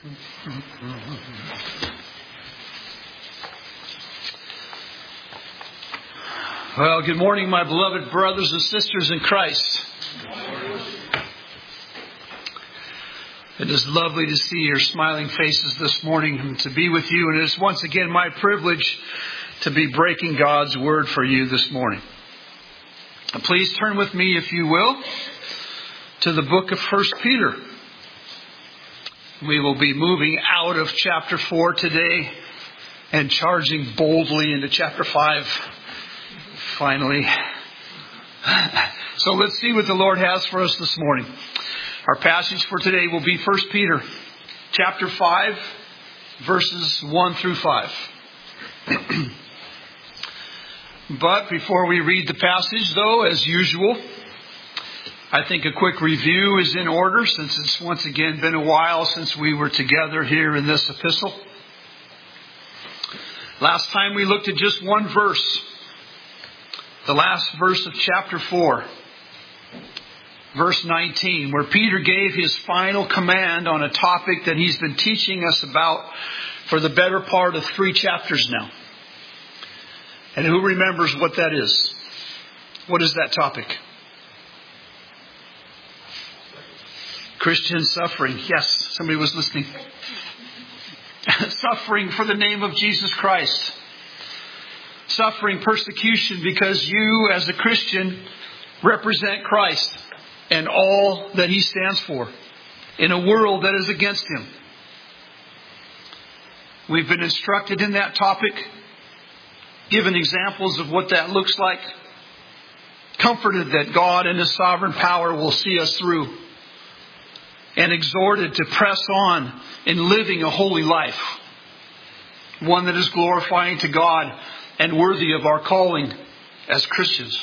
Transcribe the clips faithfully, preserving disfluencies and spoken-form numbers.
Well, good morning, my beloved brothers and sisters in Christ. It is lovely to see your smiling faces this morning and to be with you. And it is once again my privilege to be breaking God's word for you this morning. Please turn with me, if you will, to the book of First Peter. We will be moving out of chapter four today and charging boldly into chapter five. Finally. So let's see what the Lord has for us this morning. Our passage for today will be First Peter chapter five, verses one through five. But before we read the passage, though, as usual, I think a quick review is in order, since it's once again been a while since we were together here in this epistle. Last time we looked at just one verse, the last verse of chapter four, verse nineteen, where Peter gave his final command on a topic that he's been teaching us about for the better part of three chapters now. And who remembers what that is? What is that topic? Christian suffering. Yes, somebody was listening. Suffering for the name of Jesus Christ. Suffering persecution because you, as a Christian, represent Christ and all that He stands for in a world that is against Him. We've been instructed in that topic, given examples of what that looks like, comforted that God in His sovereign power will see us through, and exhorted to press on in living a holy life, one that is glorifying to God and worthy of our calling as Christians.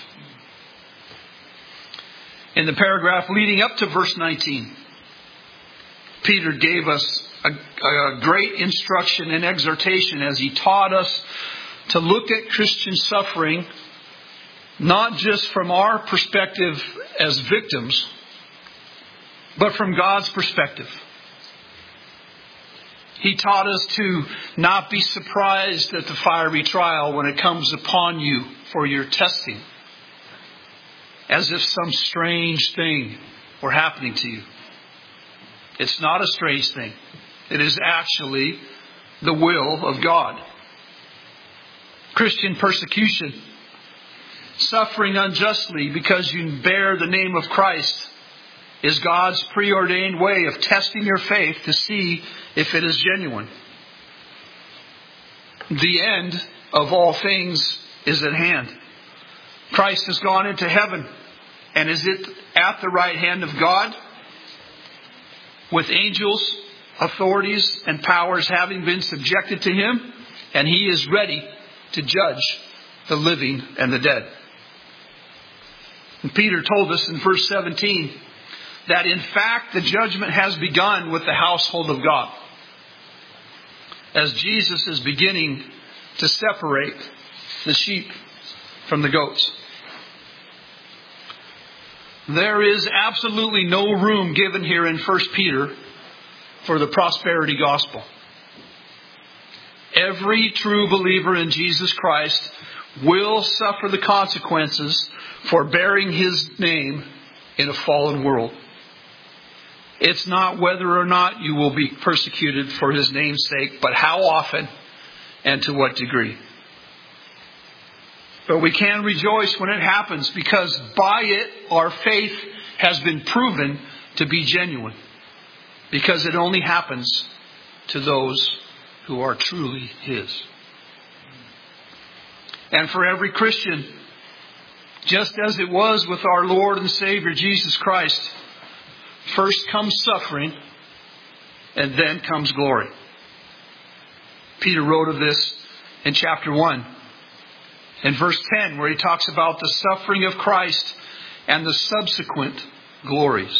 In the paragraph leading up to verse nineteen, Peter gave us a, a great instruction and exhortation as he taught us to look at Christian suffering not just from our perspective as victims, but from God's perspective. He taught us to not be surprised at the fiery trial when it comes upon you for your testing, as if some strange thing were happening to you. It's not a strange thing. It is actually the will of God. Christian persecution, suffering unjustly because you bear the name of Christ, is God's preordained way of testing your faith to see if it is genuine. The end of all things is at hand. Christ has gone into heaven and is it at the right hand of God, with angels, authorities, and powers having been subjected to Him, and He is ready to judge the living and the dead. And Peter told us in verse seventeen that in fact the judgment has begun with the household of God, as Jesus is beginning to separate the sheep from the goats. There is absolutely no room given here in First Peter for the prosperity gospel. Every true believer in Jesus Christ will suffer the consequences for bearing His name in a fallen world. It's not whether or not you will be persecuted for His name's sake, but how often and to what degree. But we can rejoice when it happens, because by it our faith has been proven to be genuine. Because it only happens to those who are truly His. And for every Christian, just as it was with our Lord and Savior Jesus Christ, first comes suffering and then comes glory. Peter wrote of this in chapter one. In verse ten, where he talks about the suffering of Christ and the subsequent glories.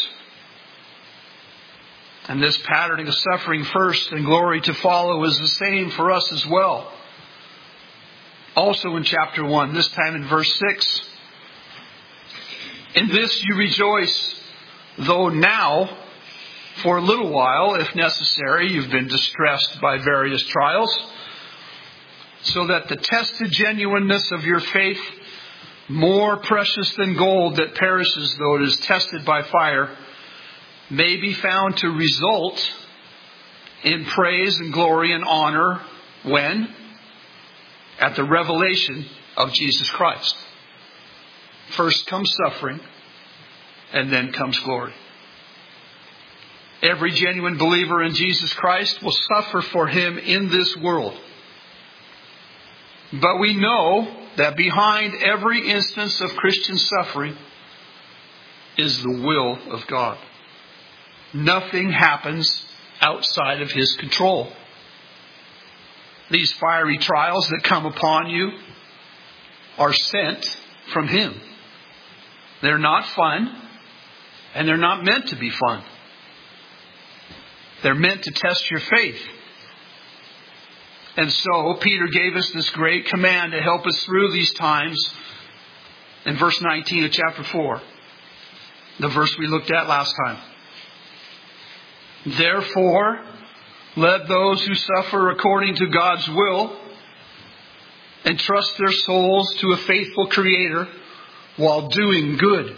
And this pattern of suffering first and glory to follow is the same for us as well. Also in chapter one, this time in verse six. In this you rejoice, though now, For a little while, if necessary, you've been distressed by various trials, so that the tested genuineness of your faith, more precious than gold that perishes though it is tested by fire, may be found to result in praise and glory and honor when? At the revelation of Jesus Christ. First comes suffering, and then comes glory. Every genuine believer in Jesus Christ will suffer for Him in this world. But we know that behind every instance of Christian suffering is the will of God. Nothing happens outside of His control. These fiery trials that come upon you are sent from Him. They're not fun, and they're not meant to be fun. They're meant to test your faith. And so Peter gave us this great command to help us through these times in verse nineteen of chapter four, the verse we looked at last time. Therefore, let those who suffer according to God's will entrust their souls to a faithful Creator while doing good.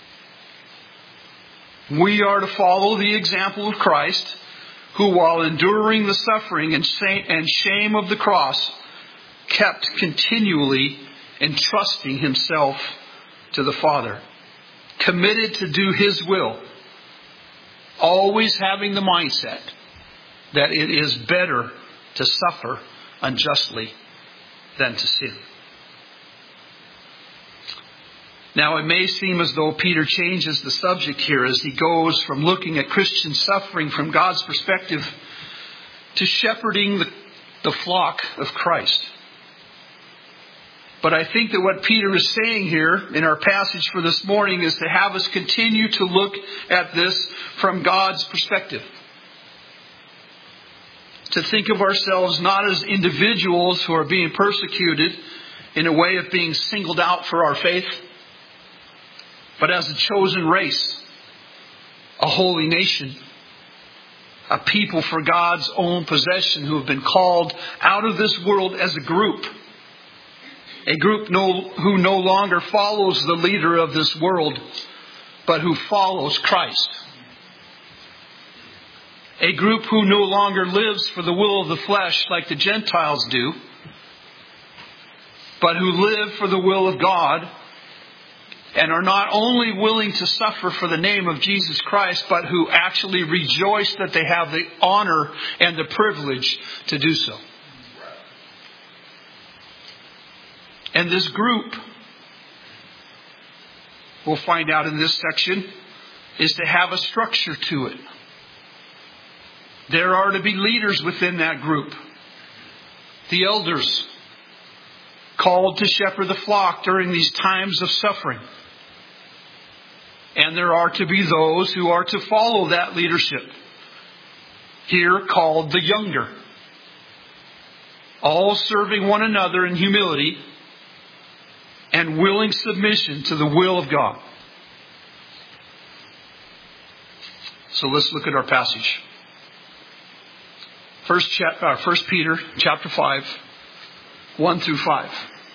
We are to follow the example of Christ, who, while enduring the suffering and shame of the cross, kept continually entrusting Himself to the Father, committed to do His will, always having the mindset that it is better to suffer unjustly than to sin. Now, it may seem as though Peter changes the subject here as he goes from looking at Christian suffering from God's perspective to shepherding the, the flock of Christ. But I think that what Peter is saying here in our passage for this morning is to have us continue to look at this from God's perspective. To think of ourselves not as individuals who are being persecuted in a way of being singled out for our faith, but as a chosen race, a holy nation, a people for God's own possession who have been called out of this world as a group. A group no, who no longer follows the leader of this world, but who follows Christ. A group who no longer lives for the will of the flesh like the Gentiles do, but who live for the will of God, and are not only willing to suffer for the name of Jesus Christ, but who actually rejoice that they have the honor and the privilege to do so. And this group, we'll find out in this section, is to have a structure to it. There are to be leaders within that group. The elders, called to shepherd the flock during these times of suffering. And there are to be those who are to follow that leadership, here called the younger, all serving one another in humility and willing submission to the will of God. So let's look at our passage. First, chap- uh, First Peter chapter five, one through five.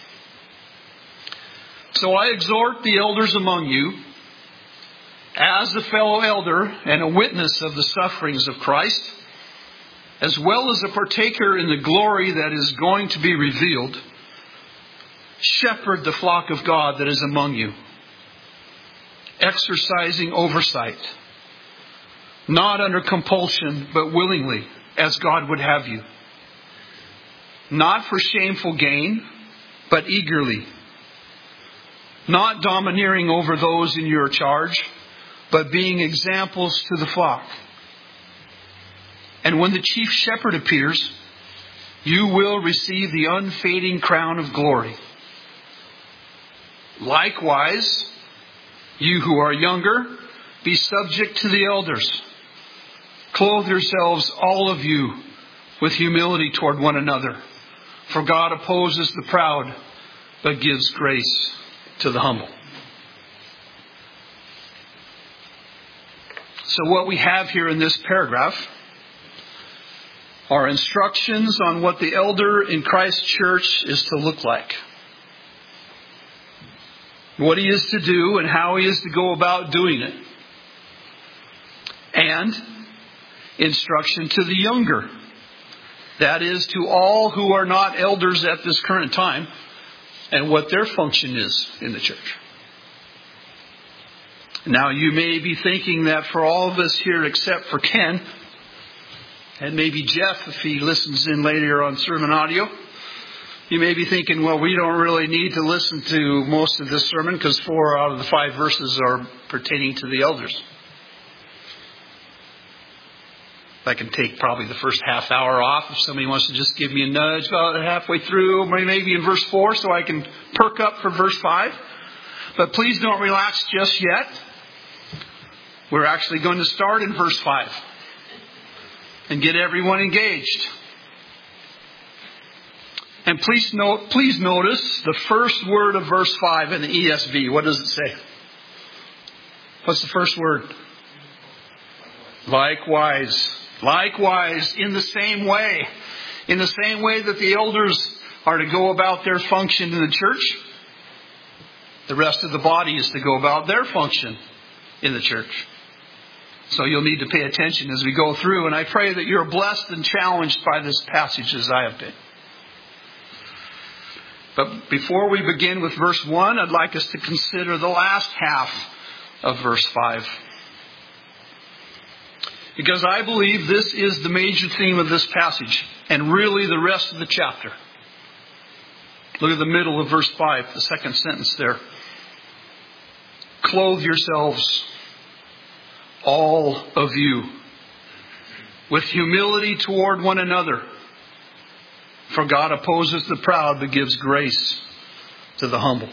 So I exhort the elders among you, as a fellow elder and a witness of the sufferings of Christ, as well as a partaker in the glory that is going to be revealed, shepherd the flock of God that is among you, exercising oversight, not under compulsion, but willingly, as God would have you, not for shameful gain, but eagerly, not domineering over those in your charge, but being examples to the flock. And when the chief shepherd appears, you will receive the unfading crown of glory. Likewise, you who are younger, be subject to the elders. Clothe yourselves, all of you, with humility toward one another. For God opposes the proud, but gives grace to the humble. So what we have here in this paragraph are instructions on what the elder in Christ's church is to look like. What he is to do and how he is to go about doing it. And instruction to the younger. That is, to all who are not elders at this current time, and what their function is in the church. Now, you may be thinking that for all of us here except for Ken, and maybe Jeff if he listens in later on sermon audio, you may be thinking, well, we don't really need to listen to most of this sermon because four out of the five verses are pertaining to the elders. I can take probably the first half hour off if somebody wants to just give me a nudge about halfway through, maybe in verse four, so I can perk up for verse five. But please don't relax just yet. We're actually going to start in verse five and get everyone engaged. And please note, please notice the first word of verse five in the E S V. What does it say? What's the first word? Likewise. Likewise, in the same way. In the same way that the elders are to go about their function in the church, the rest of the body is to go about their function in the church. So you'll need to pay attention as we go through. And I pray that you're blessed and challenged by this passage as I have been. But before we begin with verse one, I'd like us to consider the last half of verse five. Because I believe this is the major theme of this passage, and really the rest of the chapter. Look at the middle of verse five, the second sentence there. Clothe yourselves, all of you, with humility toward one another. For God opposes the proud, but gives grace to the humble.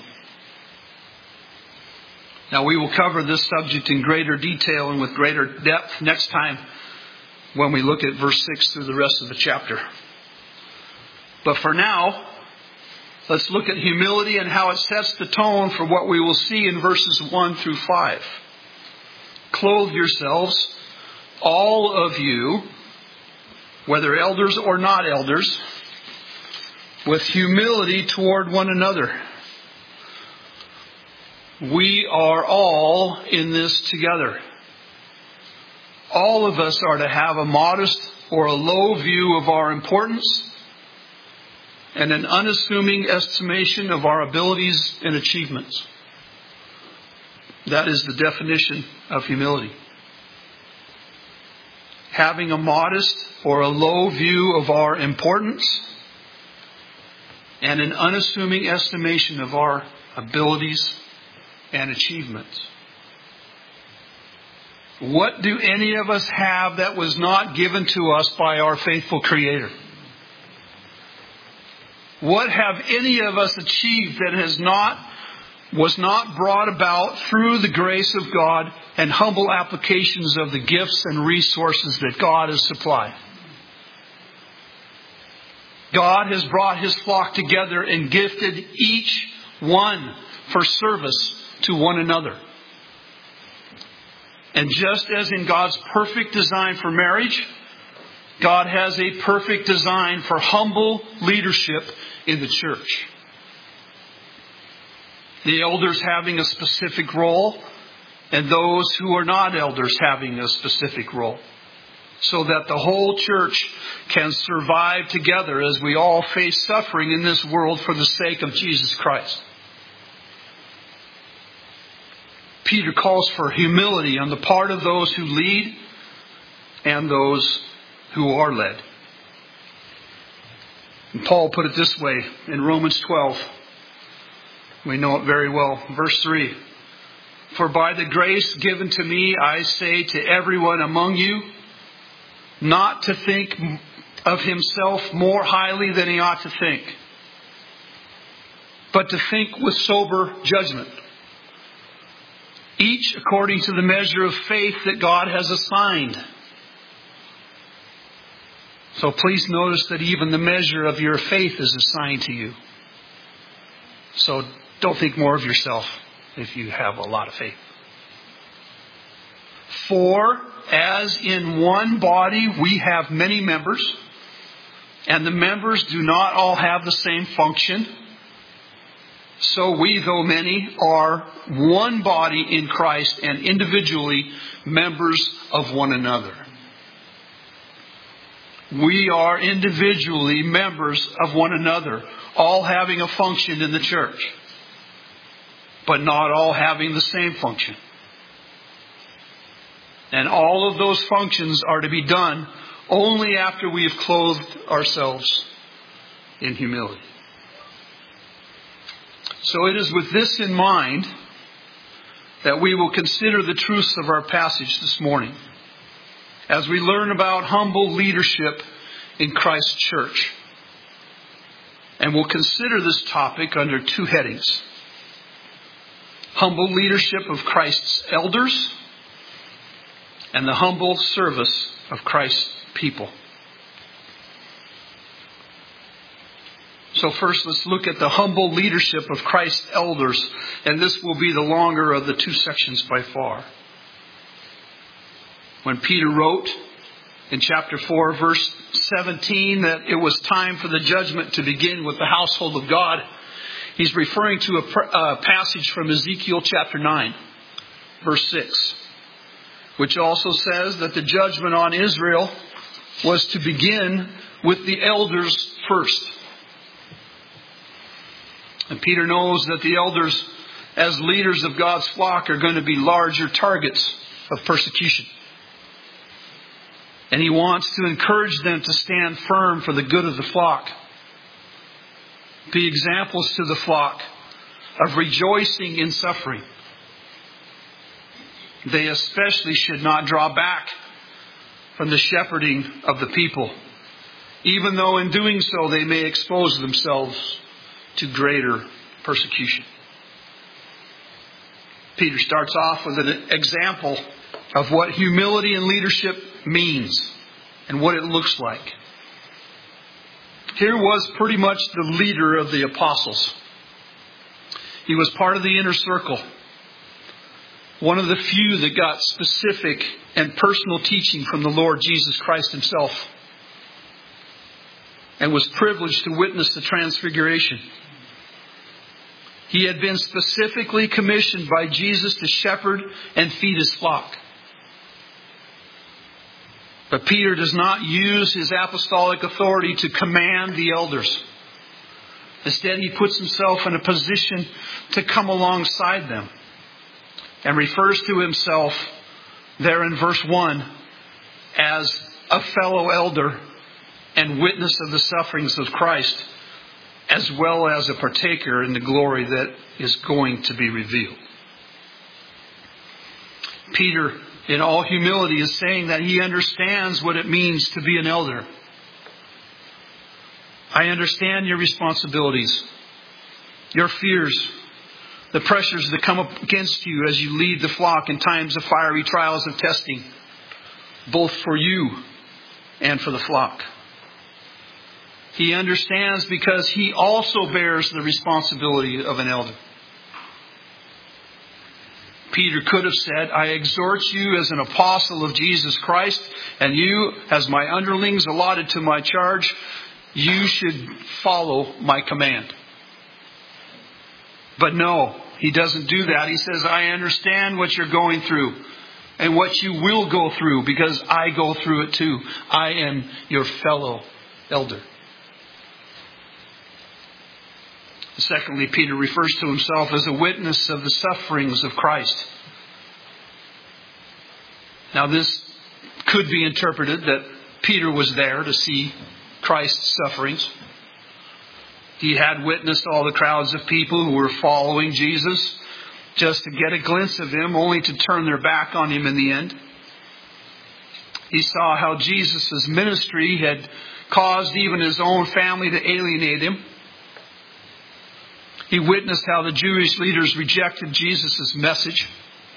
Now, we will cover this subject in greater detail and with greater depth next time when we look at verse six through the rest of the chapter. But for now, let's look at humility and how it sets the tone for what we will see in verses one through five. Clothe yourselves, all of you, whether elders or not elders, with humility toward one another. We are all in this together. All of us are to have a modest or a low view of our importance and an unassuming estimation of our abilities and achievements. That is the definition of humility. Having a modest or a low view of our importance and an unassuming estimation of our abilities and achievements. What do any of us have that was not given to us by our faithful Creator? What have any of us achieved that has not, was not brought about through the grace of God and humble applications of the gifts and resources that God has supplied? God has brought His flock together and gifted each one for service to one another. And just as in God's perfect design for marriage, God has a perfect design for humble leadership in the church. The elders having a specific role, and those who are not elders having a specific role, so that the whole church can survive together as we all face suffering in this world for the sake of Jesus Christ. Peter calls for humility on the part of those who lead and those who are led. And Paul put it this way in Romans twelve. We know it very well. Verse three. For by the grace given to me, I say to everyone among you, not to think of himself more highly than he ought to think, but to think with sober judgment, each according to the measure of faith that God has assigned. So please notice that even the measure of your faith is assigned to you. So don't think more of yourself if you have a lot of faith. For as in one body we have many members, and the members do not all have the same function, so we, though many, are one body in Christ and individually members of one another. We are individually members of one another, all having a function in the church, but not all having the same function. And all of those functions are to be done only after we have clothed ourselves in humility. So it is with this in mind that we will consider the truths of our passage this morning as we learn about humble leadership in Christ's church. And we'll consider this topic under two headings: humble leadership of Christ's elders and the humble service of Christ's people. So first, let's look at the humble leadership of Christ's elders. And this will be the longer of the two sections by far. When Peter wrote in chapter four, verse seventeen, that it was time for the judgment to begin with the household of God, he's referring to a, a passage from Ezekiel chapter nine, verse six, which also says that the judgment on Israel was to begin with the elders first. And Peter knows that the elders, as leaders of God's flock, are going to be larger targets of persecution. And he wants to encourage them to stand firm for the good of the flock. Be examples to the flock of rejoicing in suffering. They especially should not draw back from the shepherding of the people, even though in doing so they may expose themselves to greater persecution. Peter starts off with an example of what humility and leadership means and what it looks like. Here was pretty much the leader of the apostles. He was part of the inner circle, one of the few that got specific and personal teaching from the Lord Jesus Christ himself, and was privileged to witness the transfiguration. He had been specifically commissioned by Jesus to shepherd and feed his flock. But Peter does not use his apostolic authority to command the elders. Instead, he puts himself in a position to come alongside them, and refers to himself there in verse one as a fellow elder and witness of the sufferings of Christ, as well as a partaker in the glory that is going to be revealed. Peter, in all humility, is saying that he understands what it means to be an elder. I understand your responsibilities, your fears, the pressures that come up against you as you lead the flock in times of fiery trials of testing, both for you and for the flock. He understands because he also bears the responsibility of an elder. Peter could have said, I exhort you as an apostle of Jesus Christ, and you, as my underlings allotted to my charge, you should follow my command. But no, he doesn't do that. He says, I understand what you're going through and what you will go through, because I go through it too. I am your fellow elder. Secondly, Peter refers to himself as a witness of the sufferings of Christ. Now, this could be interpreted that Peter was there to see Christ's sufferings. He had witnessed all the crowds of people who were following Jesus just to get a glimpse of him, only to turn their back on him in the end. He saw how Jesus' ministry had caused even his own family to alienate him. He witnessed how the Jewish leaders rejected Jesus' message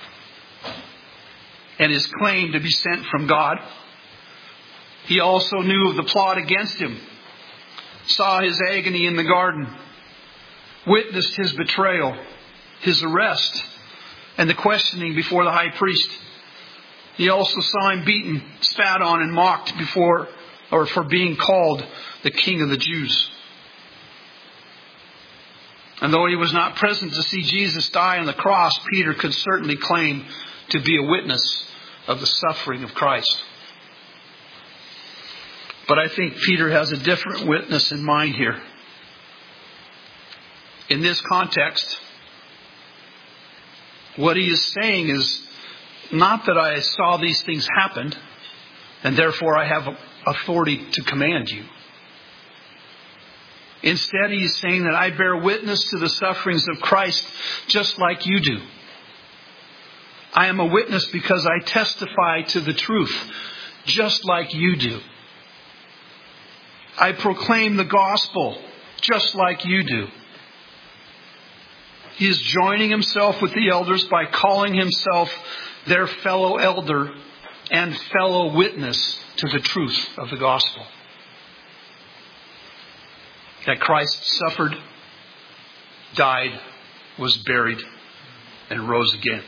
and his claim to be sent from God. He also knew of the plot against him, saw his agony in the garden, witnessed his betrayal, his arrest, and the questioning before the high priest. He also saw him beaten, spat on, and mocked before, or for being called the King of the Jews. And though he was not present to see Jesus die on the cross, Peter could certainly claim to be a witness of the suffering of Christ. But I think Peter has a different witness in mind here. In this context, what he is saying is not that I saw these things happen and therefore I have authority to command you. Instead, he is saying that I bear witness to the sufferings of Christ just like you do. I am a witness because I testify to the truth just like you do. I proclaim the gospel just like you do. He is joining himself with the elders by calling himself their fellow elder and fellow witness to the truth of the gospel. That Christ suffered, died, was buried, and rose again.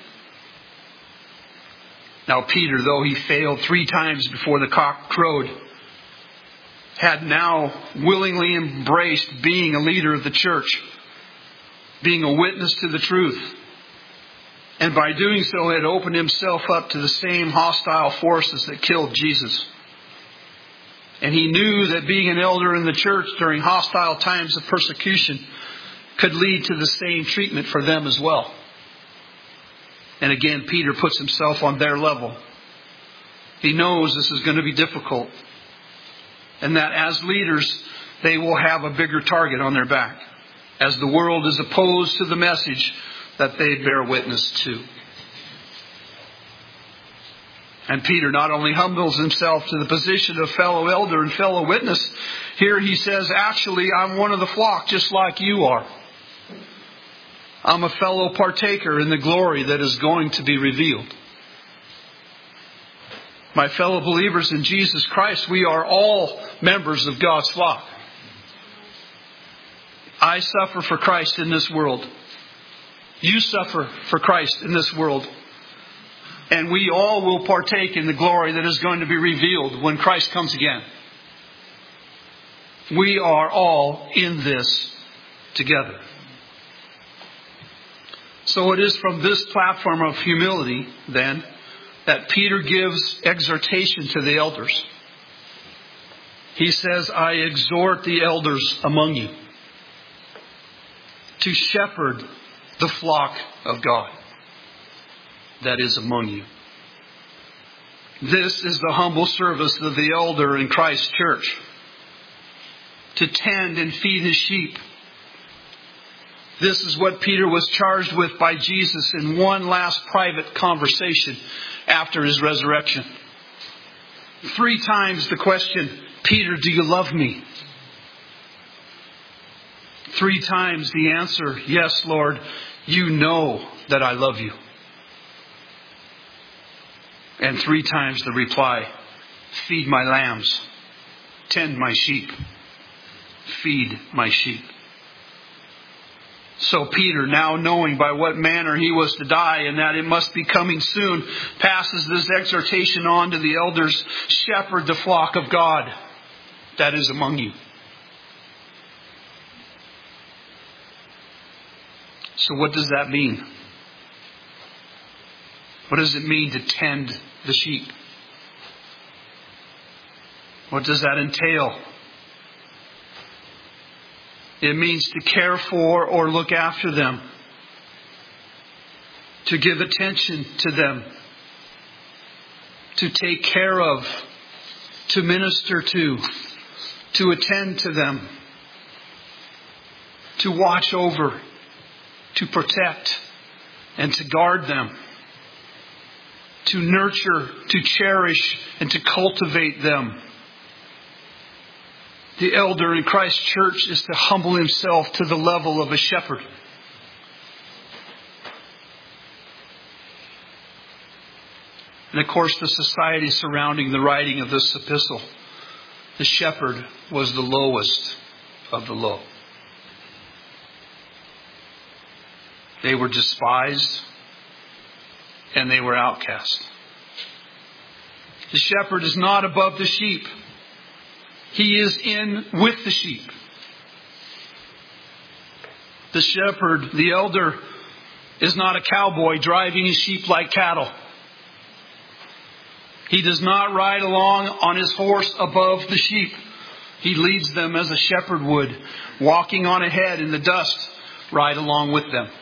Now Peter, though he failed three times before the cock crowed, had now willingly embraced being a leader of the church, being a witness to the truth. And by doing so, had opened himself up to the same hostile forces that killed Jesus. And he knew that being an elder in the church during hostile times of persecution could lead to the same treatment for them as well. And again, Peter puts himself on their level. He knows this is going to be difficult. And that as leaders, they will have a bigger target on their back, as the world is opposed to the message that they bear witness to. And Peter not only humbles himself to the position of fellow elder and fellow witness, here he says, actually, I'm one of the flock just like you are. I'm a fellow partaker in the glory that is going to be revealed. My fellow believers in Jesus Christ, we are all members of God's flock. I suffer for Christ in this world. You suffer for Christ in this world. And we all will partake in the glory that is going to be revealed when Christ comes again. We are all in this together. So it is from this platform of humility, then, that Peter gives exhortation to the elders. He says, I exhort the elders among you to shepherd the flock of God that is among you. This is the humble service of the elder in Christ's church. To tend and feed his sheep. This is what Peter was charged with by Jesus in one last private conversation after his resurrection. Three times the question, Peter, do you love me? Three times the answer, yes, Lord, you know that I love you. And three times the reply, feed my lambs, tend my sheep, feed my sheep. So Peter, now knowing by what manner he was to die and that it must be coming soon, passes this exhortation on to the elders, shepherd the flock of God that is among you. So what does that mean? What does it mean to tend the sheep? What does that entail? It means to care for or look after them. To give attention to them. To take care of. To minister to. To attend to them. To watch over. To protect. And to guard them. To nurture, to cherish, and to cultivate them. The elder in Christ's church is to humble himself to the level of a shepherd. And of course, the society surrounding the writing of this epistle, the shepherd was the lowest of the low. They were despised and they were outcast. The shepherd is not above the sheep. He is in with the sheep. The shepherd, the elder, is not a cowboy driving his sheep like cattle. He does not ride along on his horse above the sheep. He leads them as a shepherd would, walking on ahead in the dust, right along with them.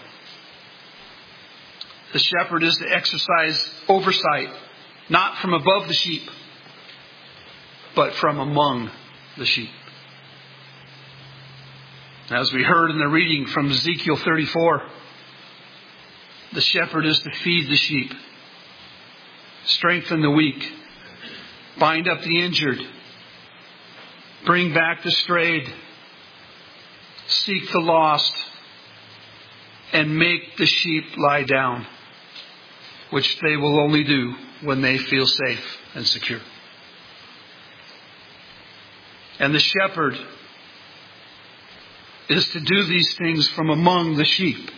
The shepherd is to exercise oversight, not from above the sheep, but from among the sheep. As we heard in the reading from Ezekiel thirty-four, the shepherd is to feed the sheep, strengthen the weak, bind up the injured, bring back the strayed, seek the lost, and make the sheep lie down, which they will only do when they feel safe and secure. And the shepherd is to do these things from among the sheep.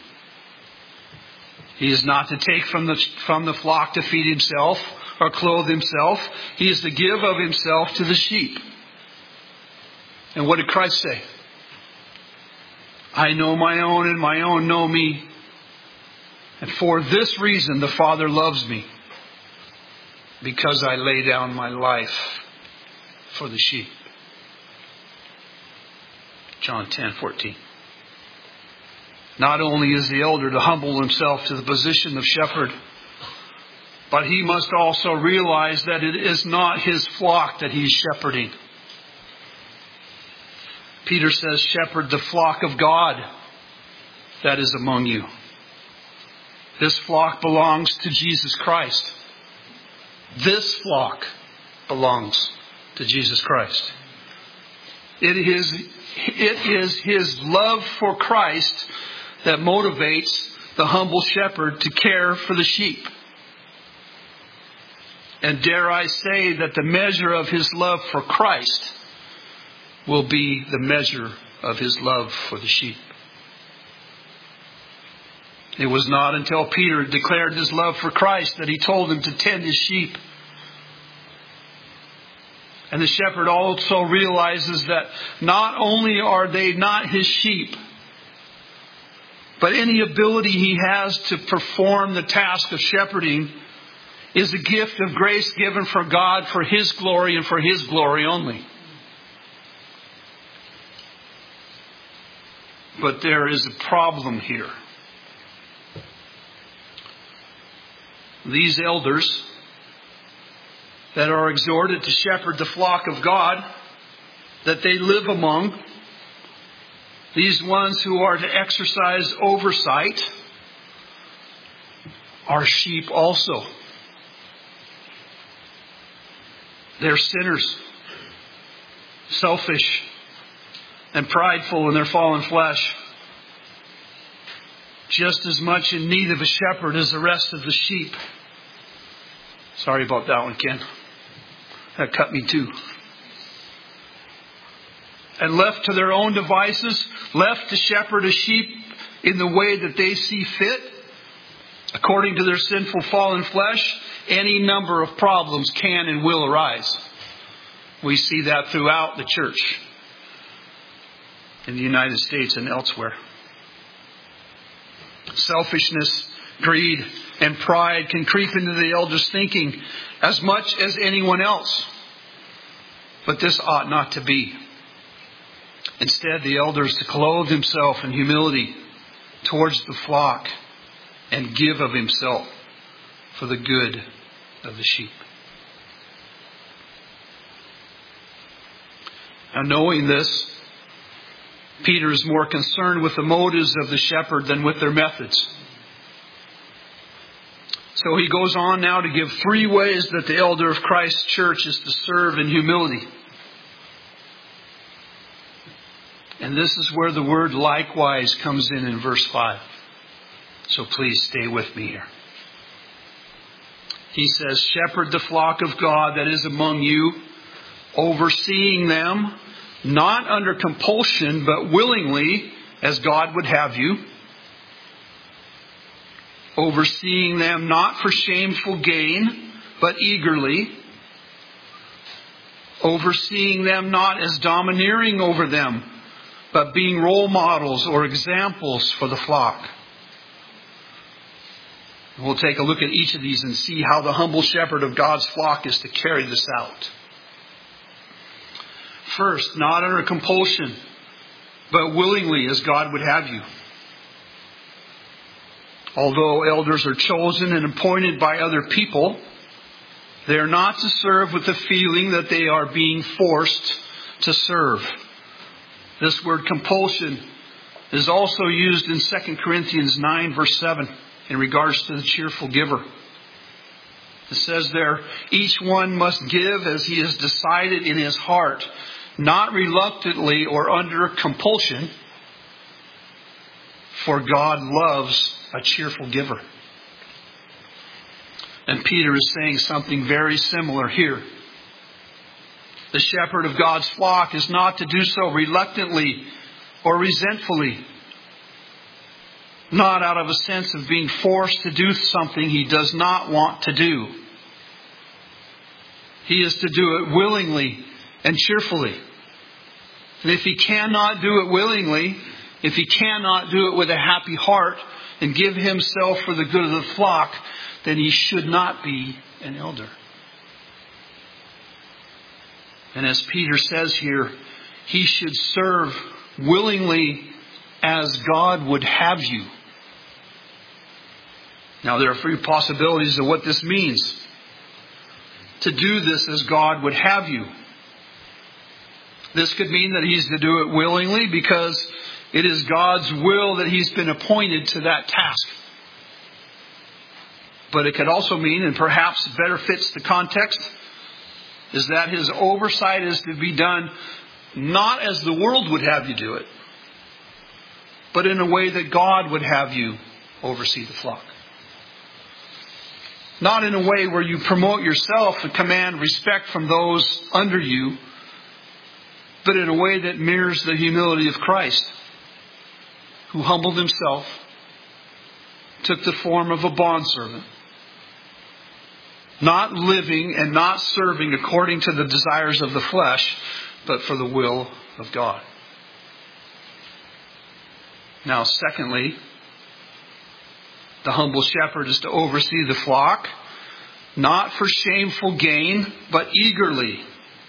He is not to take from the, from the flock to feed himself or clothe himself. He is to give of himself to the sheep. And what did Christ say? I know my own and my own know me. And for this reason the Father loves me, because I lay down my life for the sheep. John ten fourteen. Not only is the elder to humble himself to the position of shepherd, but he must also realize that it is not his flock that he's shepherding. Peter says, shepherd the flock of God that is among you. This flock belongs to Jesus Christ. This flock belongs to Jesus Christ. It is, it is his love for Christ that motivates the humble shepherd to care for the sheep. And dare I say that the measure of his love for Christ will be the measure of his love for the sheep. It was not until Peter declared his love for Christ that he told him to tend his sheep. And the shepherd also realizes that not only are they not his sheep, but any ability he has to perform the task of shepherding is a gift of grace given from God for his glory and for his glory only. But there is a problem here. These elders that are exhorted to shepherd the flock of God that they live among, these ones who are to exercise oversight, are sheep also. They're sinners, selfish, and prideful in their fallen flesh, just as much in need of a shepherd as the rest of the sheep. Sorry about that one, Ken. That cut me too. And left to their own devices, left to shepherd a sheep in the way that they see fit, according to their sinful fallen flesh, any number of problems can and will arise. We see that throughout the church in the United States and elsewhere. Selfishness, greed, and pride can creep into the elders' thinking as much as anyone else. But this ought not to be. Instead, the elder is to clothe himself in humility towards the flock and give of himself for the good of the sheep. Now, knowing this, Peter is more concerned with the motives of the shepherd than with their methods. So he goes on now to give three ways that the elder of Christ's church is to serve in humility. And this is where the word likewise comes in in verse five. So please stay with me here. He says, shepherd the flock of God that is among you, overseeing them, not under compulsion, but willingly, as God would have you. Overseeing them not for shameful gain, but eagerly, overseeing them not as domineering over them, but being role models or examples for the flock. We'll take a look at each of these and see how the humble shepherd of God's flock is to carry this out. First, not under compulsion, but willingly as God would have you. Although elders are chosen and appointed by other people, they are not to serve with the feeling that they are being forced to serve. This word compulsion is also used in Second Corinthians nine verse seven in regards to the cheerful giver. It says there, each one must give as he has decided in his heart, not reluctantly or under compulsion, for God loves a cheerful giver. And Peter is saying something very similar here. The shepherd of God's flock is not to do so reluctantly or resentfully, not out of a sense of being forced to do something he does not want to do. He is to do it willingly and cheerfully. And if he cannot do it willingly, if he cannot do it with a happy heart and give himself for the good of the flock, then he should not be an elder. And as Peter says here, he should serve willingly as God would have you. Now there are a few possibilities of what this means. To do this as God would have you. This could mean that he's to do it willingly because it is God's will that he's been appointed to that task. But it could also mean, and perhaps better fits the context, is that his oversight is to be done not as the world would have you do it, but in a way that God would have you oversee the flock. Not in a way where you promote yourself and command respect from those under you, but in a way that mirrors the humility of Christ, who humbled himself, took the form of a bondservant, not living and not serving according to the desires of the flesh, but for the will of God. Now, secondly, the humble shepherd is to oversee the flock, not for shameful gain, but eagerly.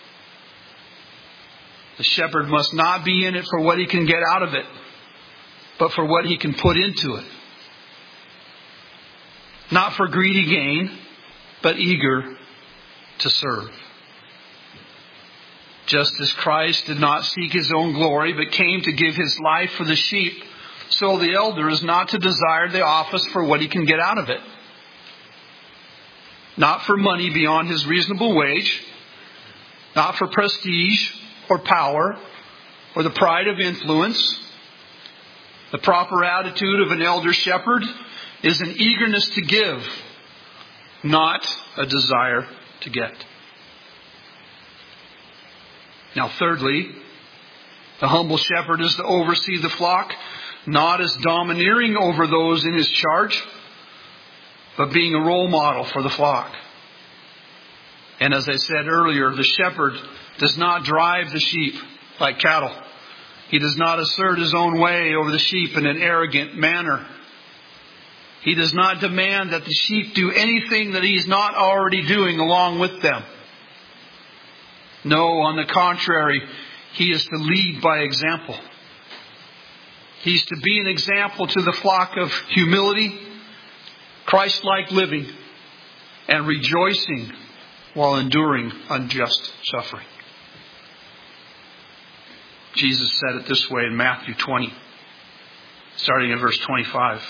The shepherd must not be in it for what he can get out of it, but for what he can put into it. Not for greedy gain, but eager to serve. Just as Christ did not seek his own glory, but came to give his life for the sheep, so the elder is not to desire the office for what he can get out of it. Not for money beyond his reasonable wage, not for prestige or power or the pride of influence. The proper attitude of an elder shepherd is an eagerness to give, not a desire to get. Now, thirdly, the humble shepherd is to oversee the flock, not as domineering over those in his charge, but being a role model for the flock. And as I said earlier, the shepherd does not drive the sheep like cattle. He does not assert his own way over the sheep in an arrogant manner. He does not demand that the sheep do anything that he's not already doing along with them. No, on the contrary, he is to lead by example. He's to be an example to the flock of humility, Christ-like living, and rejoicing while enduring unjust suffering. Jesus said it this way in Matthew twenty, starting in verse twenty-five.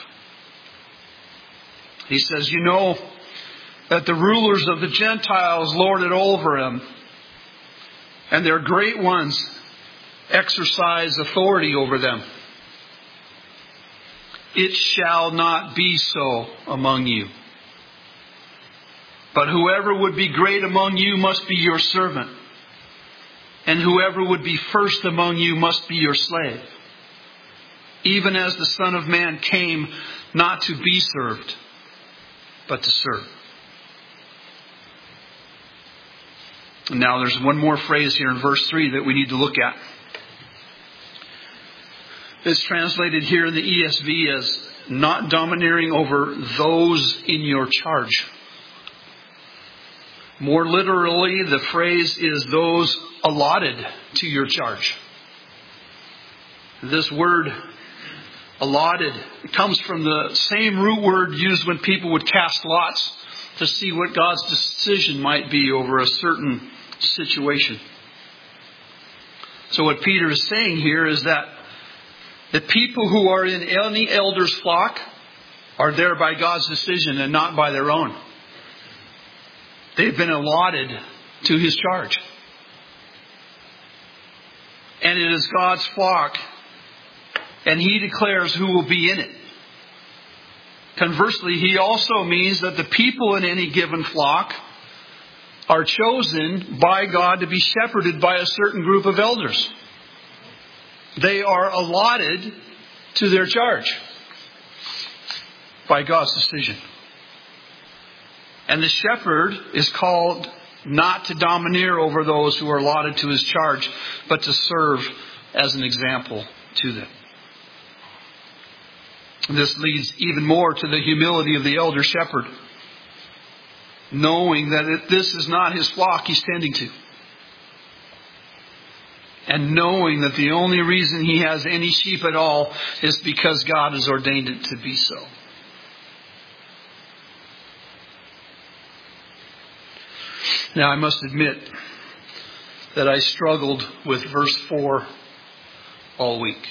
He says, "You know that the rulers of the Gentiles lord it over them, and their great ones exercise authority over them. It shall not be so among you. But whoever would be great among you must be your servant, and whoever would be first among you must be your slave, even as the Son of Man came not to be served, but to serve." Now there's one more phrase here in verse three that we need to look at. It's translated here in the E S V as not domineering over those in your charge. More literally, the phrase is those allotted to your charge. This word allotted comes from the same root word used when people would cast lots to see what God's decision might be over a certain situation. So what Peter is saying here is that the people who are in any elder's flock are there by God's decision and not by their own. They've been allotted to His charge. And it is God's flock, and He declares who will be in it. Conversely, He also means that the people in any given flock are chosen by God to be shepherded by a certain group of elders. They are allotted to their charge by God's decision. And the shepherd is called not to domineer over those who are allotted to his charge, but to serve as an example to them. This leads even more to the humility of the elder shepherd, knowing that this is not his flock he's tending to. And knowing that the only reason he has any sheep at all is because God has ordained it to be so. Now, I must admit that I struggled with verse four all week.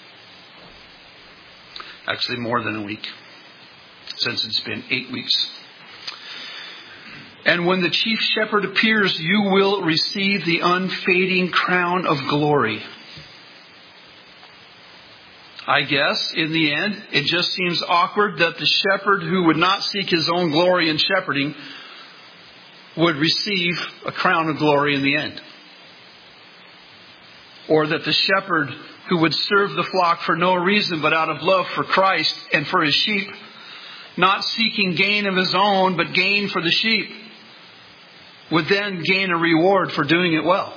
Actually, more than a week, since it's been eight weeks. And when the chief shepherd appears, you will receive the unfading crown of glory. I guess, in the end, it just seems awkward that the shepherd who would not seek his own glory in shepherding would receive a crown of glory in the end. Or that the shepherd who would serve the flock for no reason but out of love for Christ and for his sheep, not seeking gain of his own but gain for the sheep, would then gain a reward for doing it well.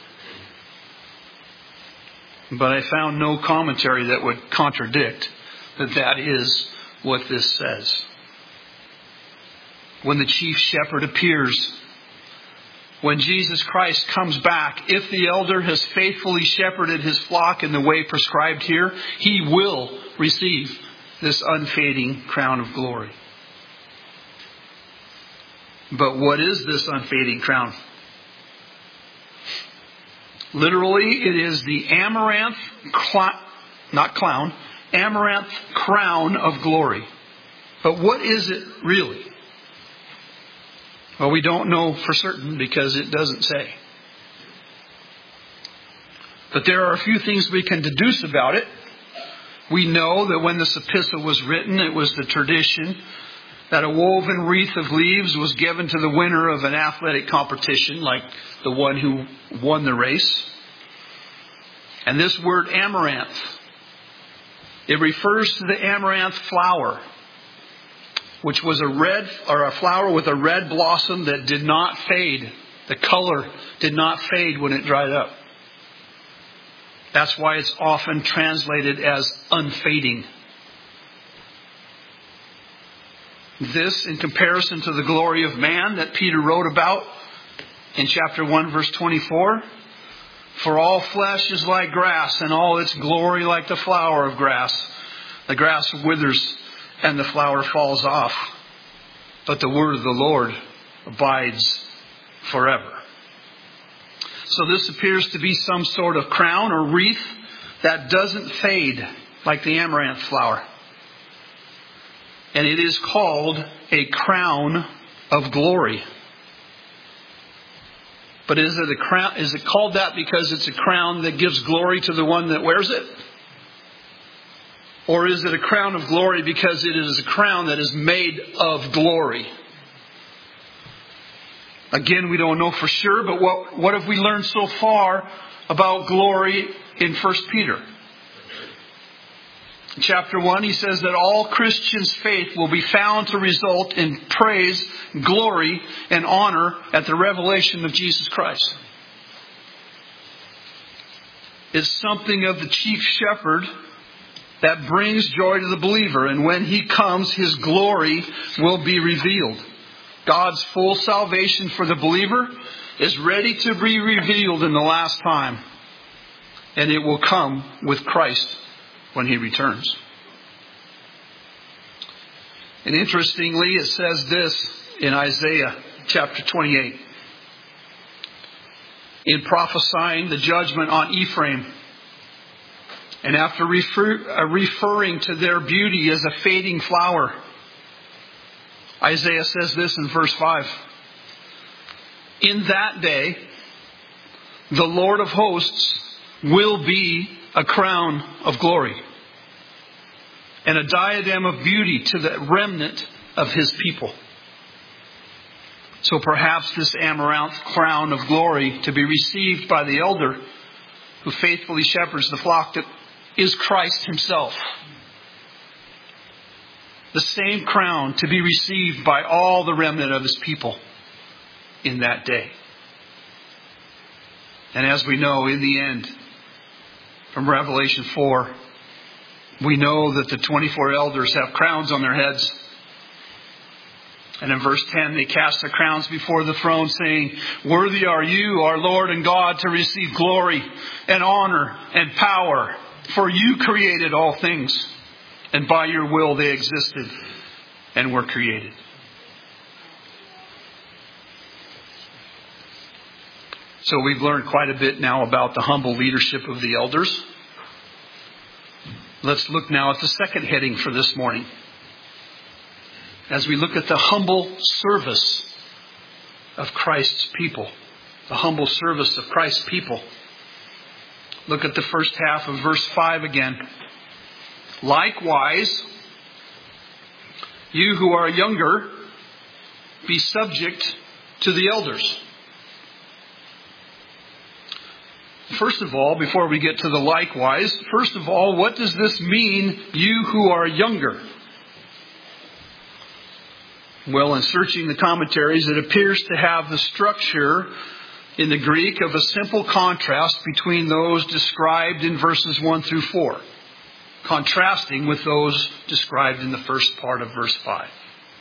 But I found no commentary that would contradict that that is what this says. When the chief shepherd appears, when Jesus Christ comes back, if the elder has faithfully shepherded his flock in the way prescribed here, he will receive this unfading crown of glory. But what is this unfading crown? Literally, it is the amaranth, cl- not clown, amaranth crown of glory. But what is it really? Well, we don't know for certain because it doesn't say. But there are a few things we can deduce about it. We know that when this epistle was written, it was the tradition that a woven wreath of leaves was given to the winner of an athletic competition, like the one who won the race. And this word amaranth, it refers to the amaranth flower, which was a red or a flower with a red blossom that did not fade. The color did not fade when it dried up. That's why it's often translated as unfading. This, in comparison to the glory of man that Peter wrote about in chapter one, verse twenty-four, for all flesh is like grass, and all its glory like the flower of grass. The grass withers and the flower falls off, but the word of the Lord abides forever. So this appears to be some sort of crown or wreath that doesn't fade like the amaranth flower. And it is called a crown of glory. But is it a crown? Is it called that because it's a crown that gives glory to the one that wears it? Or is it a crown of glory because it is a crown that is made of glory? Again, we don't know for sure, but what, what have we learned so far about glory in First Peter? In chapter one, he says that all Christians' faith will be found to result in praise, glory, and honor at the revelation of Jesus Christ. It's something of the chief shepherd that brings joy to the believer. And when he comes, his glory will be revealed. God's full salvation for the believer is ready to be revealed in the last time. And it will come with Christ when he returns. And interestingly, it says this in Isaiah chapter twenty-eight. In prophesying the judgment on Ephraim, and after refer, uh, referring to their beauty as a fading flower, Isaiah says this in verse five. In that day, the Lord of hosts will be a crown of glory and a diadem of beauty to the remnant of his people. So perhaps this amaranth crown of glory to be received by the elder who faithfully shepherds the flock that is Christ himself. The same crown to be received by all the remnant of his people in that day. And as we know, in the end, from Revelation four, we know that the twenty-four elders have crowns on their heads. And in verse ten, they cast their crowns before the throne, saying, worthy are you, our Lord and God, to receive glory and honor and power. For you created all things, and by your will they existed and were created. So we've learned quite a bit now about the humble leadership of the elders. Let's look now at the second heading for this morning. As we look at the humble service of Christ's people. The humble service of Christ's people. Look at the first half of verse five again. Likewise, you who are younger, be subject to the elders. First of all, before we get to the likewise, first of all, what does this mean, you who are younger? Well, in searching the commentaries, it appears to have the structure in the Greek of a simple contrast between those described in verses one through four, contrasting with those described in the first part of verse five.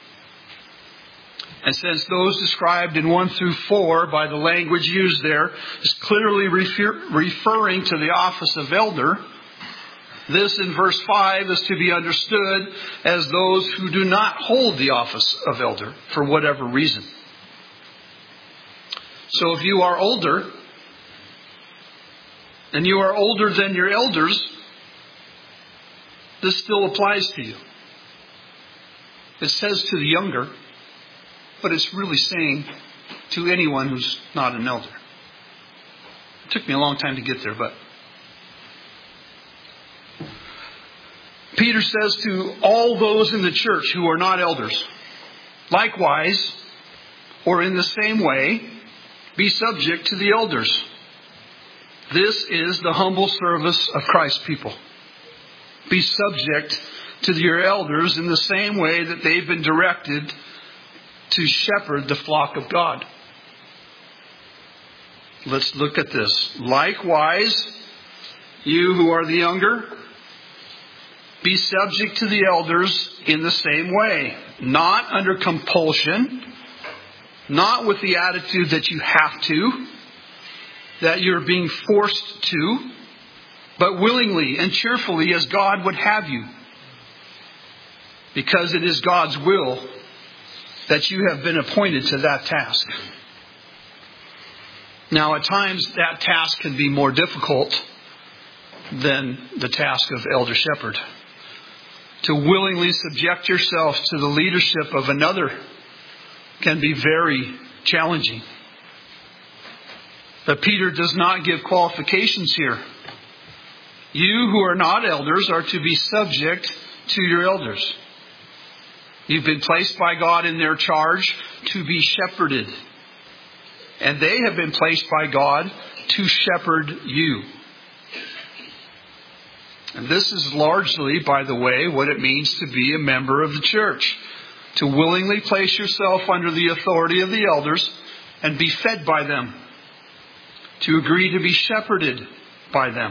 And since those described in one through four by the language used there is clearly refer- referring to the office of elder, this in verse five is to be understood as those who do not hold the office of elder for whatever reason. So if you are older, and you are older than your elders, this still applies to you. It says to the younger, but it's really saying to anyone who's not an elder. It took me a long time to get there, but Peter says to all those in the church who are not elders, likewise, or in the same way, be subject to the elders. This is the humble service of Christ's people. Be subject to your elders in the same way that they've been directed to shepherd the flock of God. Let's look at this. Likewise, you who are the younger, be subject to the elders in the same way. Not under compulsion. Not with the attitude that you have to. That you're being forced to. But willingly and cheerfully as God would have you. Because it is God's will that you have been appointed to that task. Now, at times that task can be more difficult than the task of elder shepherd. To willingly subject yourself to the leadership of another can be very challenging. But Peter does not give qualifications here. You who are not elders are to be subject to your elders. You've been placed by God in their charge to be shepherded. And they have been placed by God to shepherd you. And this is largely, by the way, what it means to be a member of the church. To willingly place yourself under the authority of the elders and be fed by them. To agree to be shepherded by them.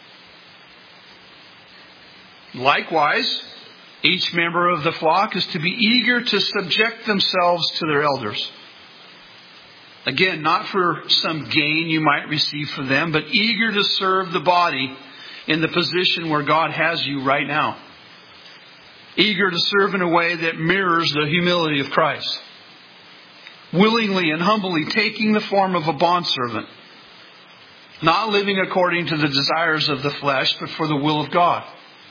Likewise, each member of the flock is to be eager to subject themselves to their elders. Again, not for some gain you might receive from them, but eager to serve the body in the position where God has you right now. Eager to serve in a way that mirrors the humility of Christ. Willingly and humbly taking the form of a bondservant. Not living according to the desires of the flesh, but for the will of God.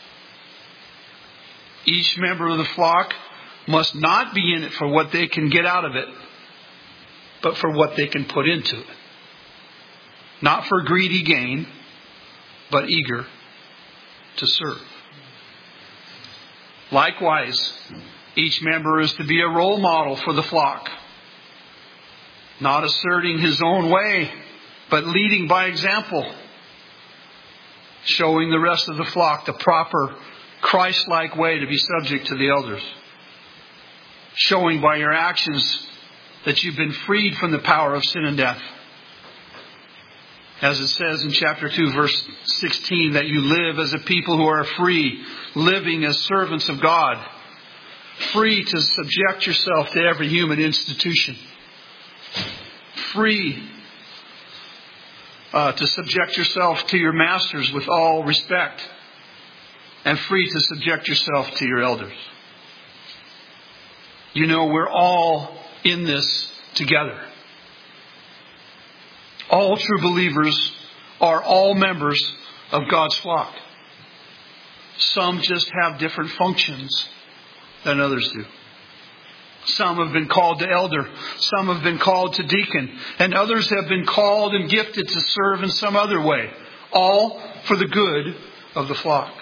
Each member of the flock must not be in it for what they can get out of it, but for what they can put into it. Not for greedy gain, but eager to serve. Likewise, each member is to be a role model for the flock. Not asserting his own way, but leading by example. Showing the rest of the flock the proper Christ-like way to be subject to the elders. Showing by your actions that you've been freed from the power of sin and death. As it says in chapter two, verse sixteen, that you live as a people who are free, living as servants of God. Free to subject yourself to every human institution. Free uh, to subject yourself to your masters with all respect. And free to subject yourself to your elders. You know, we're all in this together. All true believers are all members of God's flock. Some just have different functions than others do. Some have been called to elder. Some have been called to deacon. And others have been called and gifted to serve in some other way. All for the good of the flock.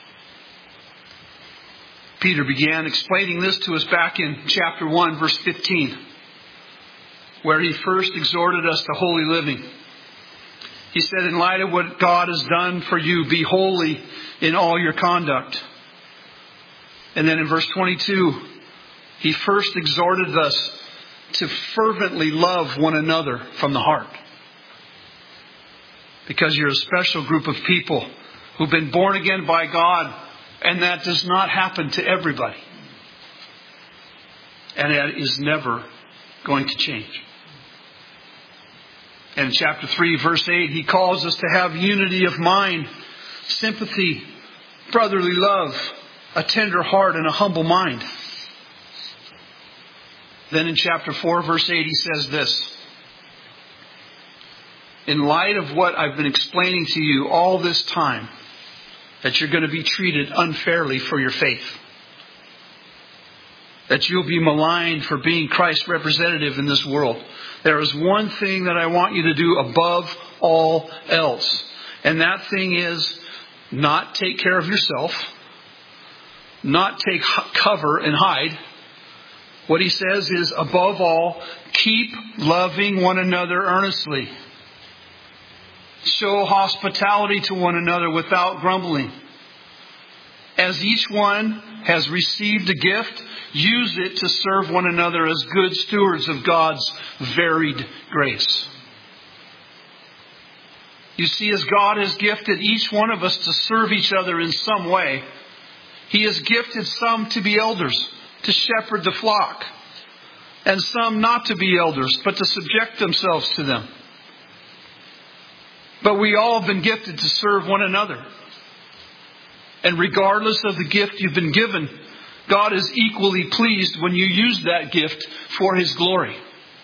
Peter began explaining this to us back in chapter one, verse fifteen, where he first exhorted us to holy living. He said, in light of what God has done for you, be holy in all your conduct. And then in verse twenty-two, he first exhorted us to fervently love one another from the heart. Because you're a special group of people who've been born again by God. And that does not happen to everybody. And that is never going to change. And in chapter three, verse eight, he calls us to have unity of mind, sympathy, brotherly love, a tender heart, and a humble mind. Then in chapter four, verse eight, he says this. In light of what I've been explaining to you all this time, that you're going to be treated unfairly for your faith. That you'll be maligned for being Christ's representative in this world. There is one thing that I want you to do above all else. And that thing is not take care of yourself. Not take cover and hide. What he says is, above all, keep loving one another earnestly. Show hospitality to one another without grumbling. As each one has received a gift, use it to serve one another as good stewards of God's varied grace. You see, as God has gifted each one of us to serve each other in some way, He has gifted some to be elders, to shepherd the flock, and some not to be elders, but to subject themselves to them. But we all have been gifted to serve one another. And regardless of the gift you've been given, God is equally pleased when you use that gift for His glory.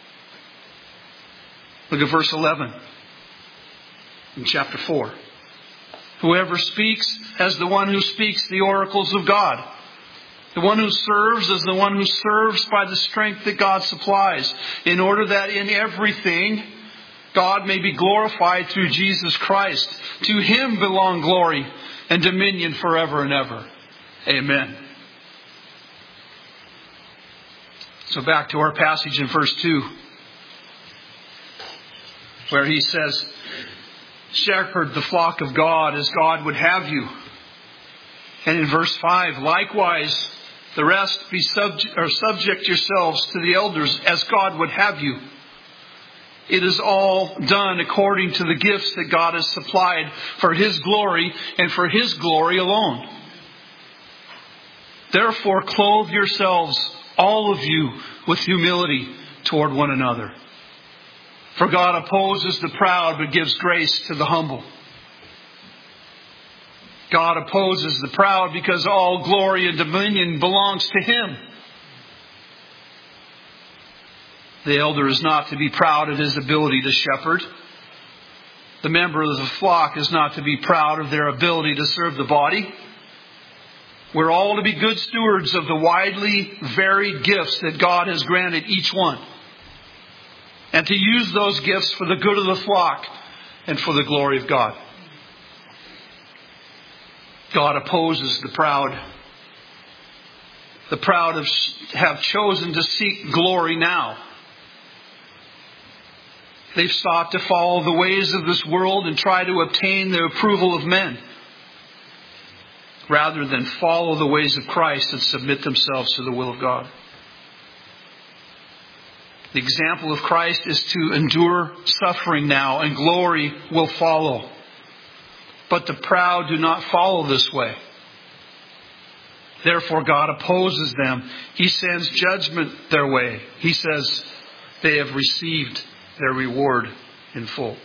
Look at verse eleven in chapter four. Whoever speaks as the one who speaks the oracles of God. The one who serves as the one who serves by the strength that God supplies, in order that in everything God may be glorified through Jesus Christ. To Him belong glory and dominion forever and ever. Amen. So back to our passage in verse two, where he says, shepherd the flock of God as God would have you. And in verse five, likewise, the rest be subject, or subject yourselves to the elders as God would have you. It is all done according to the gifts that God has supplied for His glory and for His glory alone. Therefore, clothe yourselves, all of you, with humility toward one another. For God opposes the proud, but gives grace to the humble. God opposes the proud because all glory and dominion belongs to Him. The elder is not to be proud of his ability to shepherd. The member of the flock is not to be proud of their ability to serve the body. We're all to be good stewards of the widely varied gifts that God has granted each one, and to use those gifts for the good of the flock and for the glory of God. God opposes the proud. The proud have, have chosen to seek glory now. They've sought to follow the ways of this world and try to obtain the approval of men, rather than follow the ways of Christ and submit themselves to the will of God. The example of Christ is to endure suffering now, and glory will follow. But the proud do not follow this way. Therefore, God opposes them. He sends judgment their way. He says they have received their reward in full.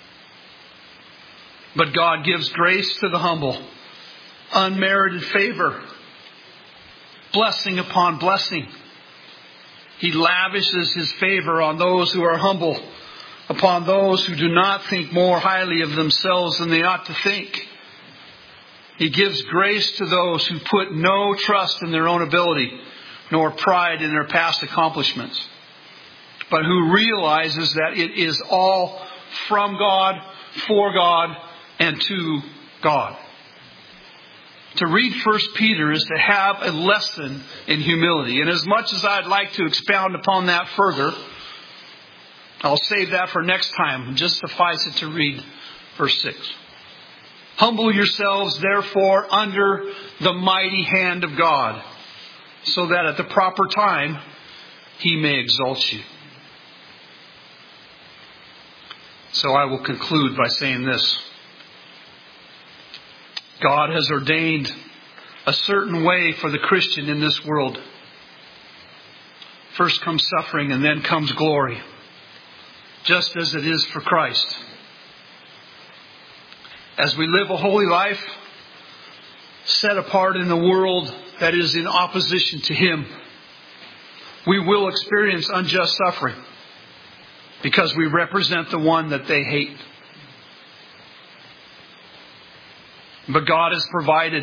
But God gives grace to the humble, unmerited favor, blessing upon blessing. He lavishes His favor on those who are humble, upon those who do not think more highly of themselves than they ought to think. He gives grace to those who put no trust in their own ability, nor pride in their past accomplishments, but who realizes that it is all from God, for God, and to God. To read First Peter is to have a lesson in humility. And as much as I'd like to expound upon that further, I'll save that for next time. Just suffice it to read verse six. Humble yourselves, therefore, under the mighty hand of God, so that at the proper time He may exalt you. So I will conclude by saying this. God has ordained a certain way for the Christian in this world. First comes suffering and then comes glory, just as it is for Christ. As we live a holy life, set apart in a world that is in opposition to Him, we will experience unjust suffering because we represent the one that they hate. But God has provided.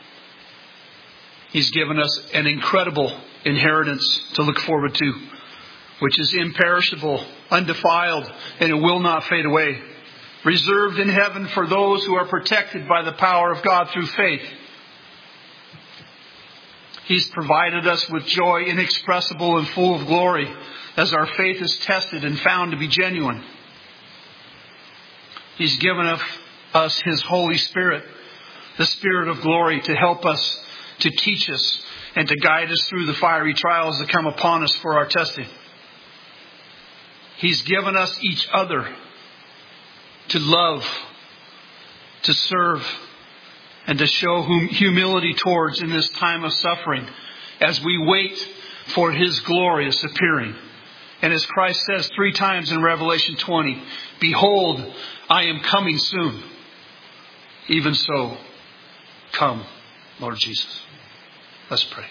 He's given us an incredible inheritance to look forward to, which is imperishable, undefiled, and it will not fade away. Reserved in heaven for those who are protected by the power of God through faith. He's provided us with joy inexpressible and full of glory as our faith is tested and found to be genuine. He's given us His Holy Spirit, the Spirit of glory, to help us, to teach us, and to guide us through the fiery trials that come upon us for our testing. He's given us each other to love, to serve, and to show humility towards in this time of suffering as we wait for His glorious appearing. And as Christ says three times in Revelation twenty, behold, I am coming soon. Even so, come, Lord Jesus. Let's pray.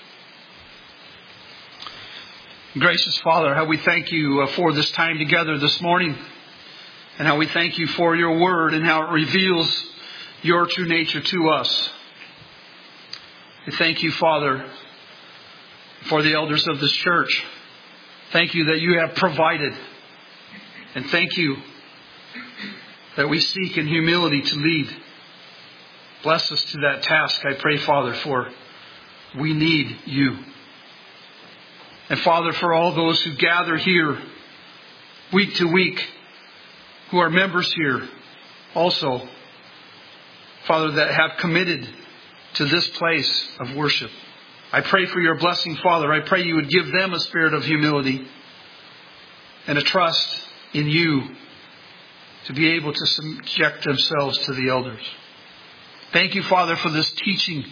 Gracious Father, how we thank You for this time together this morning, and how we thank You for Your word and how it reveals Your true nature to us. We thank You, Father, for the elders of this church. Thank You that You have provided, and thank You that we seek in humility to lead. Bless us to that task, I pray, Father, for we need You. And Father, for all those who gather here week to week, who are members here also, Father, that have committed to this place of worship. I pray for your blessing, Father. I pray you would give them a spirit of humility and a trust in you to be able to subject themselves to the elders. Thank you, Father, for this teaching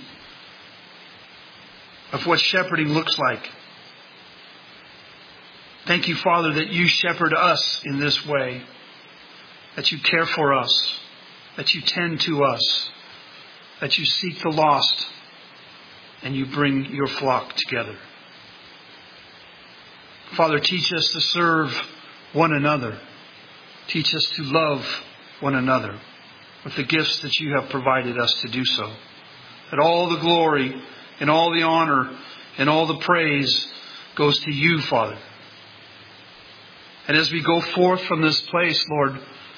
of what shepherding looks like. Thank you, Father, that you shepherd us in this way, that you care for us, that you tend to us, that you seek the lost, and you bring your flock together. Father, teach us to serve one another. Teach us to love one another with the gifts that you have provided us to do so. That all the glory and all the honor and all the praise goes to you, Father. And as we go forth from this place, Lord,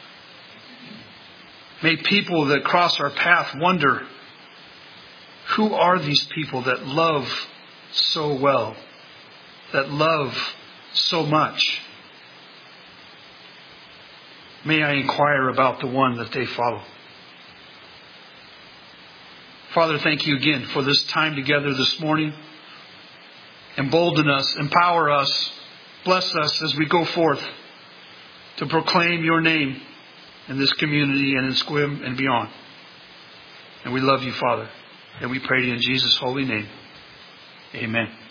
may people that cross our path wonder, who are these people that love so well, that love so much? May I inquire about the one that they follow. Father, thank you again for this time together this morning. Embolden us, empower us, bless us as we go forth to proclaim your name in this community and in Sequim and beyond. And we love you, Father. And we pray to you in Jesus' holy name. Amen.